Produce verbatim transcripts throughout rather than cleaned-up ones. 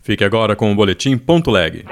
Fique agora com o Boletim Ponto Leg.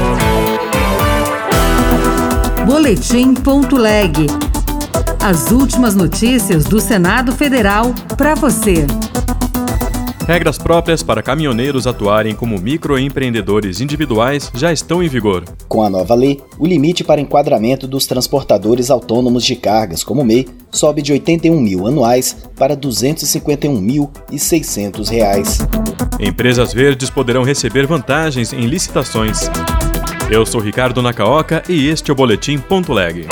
Boletim Ponto Leg. As últimas notícias do Senado Federal para você. Regras próprias para caminhoneiros atuarem como microempreendedores individuais já estão em vigor. Com a nova lei, o limite para enquadramento dos transportadores autônomos de cargas, como M E I, sobe de oitenta e um mil anuais para duzentos e cinquenta e um mil e seiscentos reais. Empresas verdes poderão receber vantagens em licitações. Eu sou Ricardo Nakaoka e este é o Boletim Ponto Leg.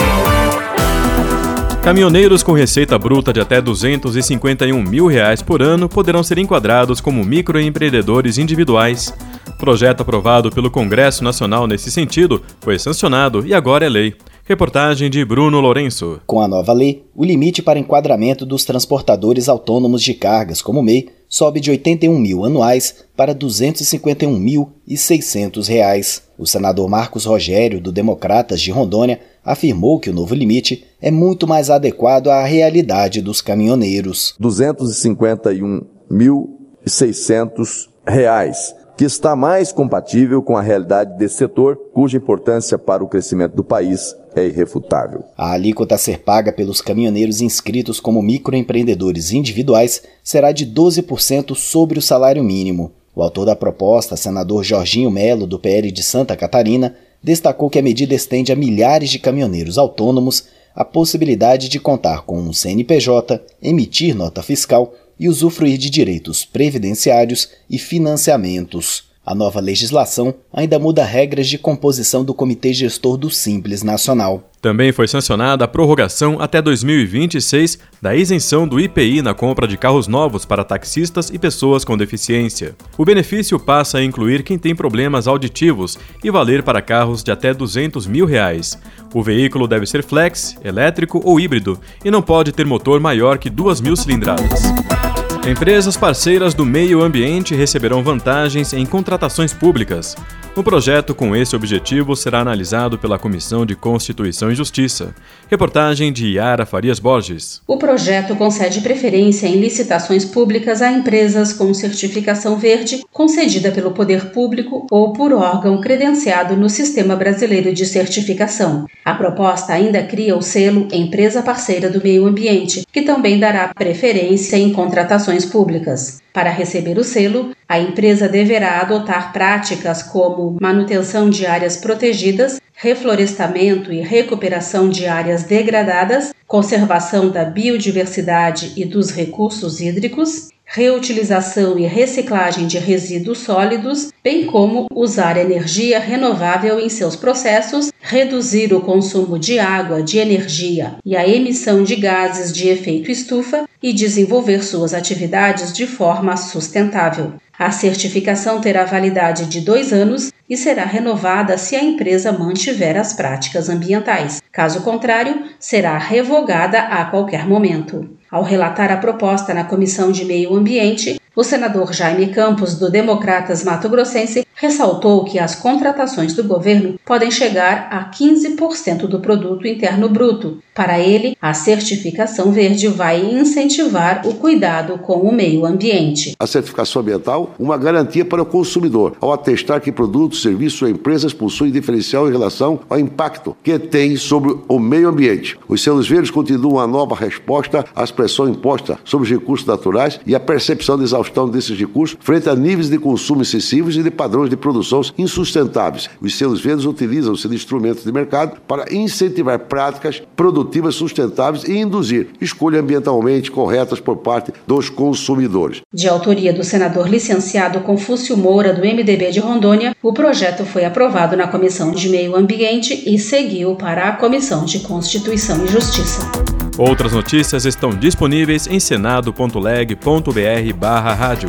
Caminhoneiros com receita bruta de até duzentos e cinquenta e um mil reais por ano poderão ser enquadrados como microempreendedores individuais. Projeto aprovado pelo Congresso Nacional nesse sentido foi sancionado e agora é lei. Reportagem de Bruno Lourenço. Com a nova lei, o limite para enquadramento dos transportadores autônomos de cargas, como M E I, sobe de oitenta e um mil anuais para duzentos e cinquenta e um mil e seiscentos reais. O senador Marcos Rogério, do Democratas de Rondônia, afirmou que o novo limite é muito mais adequado à realidade dos caminhoneiros. duzentos e cinquenta e um mil e seiscentos reais, que está mais compatível com a realidade desse setor, cuja importância para o crescimento do país é irrefutável. A alíquota a ser paga pelos caminhoneiros inscritos como microempreendedores individuais será de doze por cento sobre o salário mínimo. O autor da proposta, senador Jorginho Melo, do P L de Santa Catarina, destacou que a medida estende a milhares de caminhoneiros autônomos a possibilidade de contar com um C N P J, emitir nota fiscal e usufruir de direitos previdenciários e financiamentos. A nova legislação ainda muda regras de composição do Comitê Gestor do Simples Nacional. Também foi sancionada a prorrogação até dois mil e vinte e seis da isenção do I P I na compra de carros novos para taxistas e pessoas com deficiência. O benefício passa a incluir quem tem problemas auditivos e valer para carros de até duzentos mil reais. O veículo deve ser flex, elétrico ou híbrido e não pode ter motor maior que duas mil cilindradas. Empresas parceiras do meio ambiente receberão vantagens em contratações públicas. Um projeto com esse objetivo será analisado pela Comissão de Constituição e Justiça. Reportagem de Yara Farias Borges. O projeto concede preferência em licitações públicas a empresas com certificação verde concedida pelo poder público ou por órgão credenciado no Sistema Brasileiro de Certificação. A proposta ainda cria o selo Empresa Parceira do Meio Ambiente, que também dará preferência em contratações públicas. Para receber o selo, a empresa deverá adotar práticas como manutenção de áreas protegidas, reflorestamento e recuperação de áreas degradadas, conservação da biodiversidade e dos recursos hídricos, reutilização e reciclagem de resíduos sólidos, bem como usar energia renovável em seus processos, reduzir o consumo de água, de energia e a emissão de gases de efeito estufa e desenvolver suas atividades de forma sustentável. A certificação terá validade de dois anos e será renovada se a empresa mantiver as práticas ambientais. Caso contrário, será revogada a qualquer momento. Ao relatar a proposta na Comissão de Meio Ambiente, o senador Jaime Campos, do Democratas Mato Grossense, ressaltou que as contratações do governo podem chegar a quinze por cento do produto interno bruto. Para ele, a certificação verde vai incentivar o cuidado com o meio ambiente. A certificação ambiental, uma garantia para o consumidor, ao atestar que produtos, serviços ou empresas possuem diferencial em relação ao impacto que tem sobre o meio ambiente. Os selos verdes continuam a nova resposta às pressões impostas sobre os recursos naturais e a percepção de exaustão desses recursos frente a níveis de consumo excessivos e de padrões de produção insustentáveis. Os selos verdes utilizam-se de instrumentos de mercado para incentivar práticas produtivas sustentáveis e induzir escolhas ambientalmente corretas por parte dos consumidores. De autoria do senador licenciado Confúcio Moura, do M D B de Rondônia, o projeto foi aprovado na Comissão de Meio Ambiente e seguiu para a Comissão de Constituição e Justiça. Outras notícias estão disponíveis em senado ponto leg ponto br barra rádio.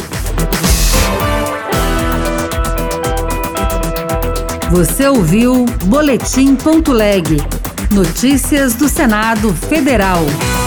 Você ouviu Boletim Ponto Leg. Notícias do Senado Federal.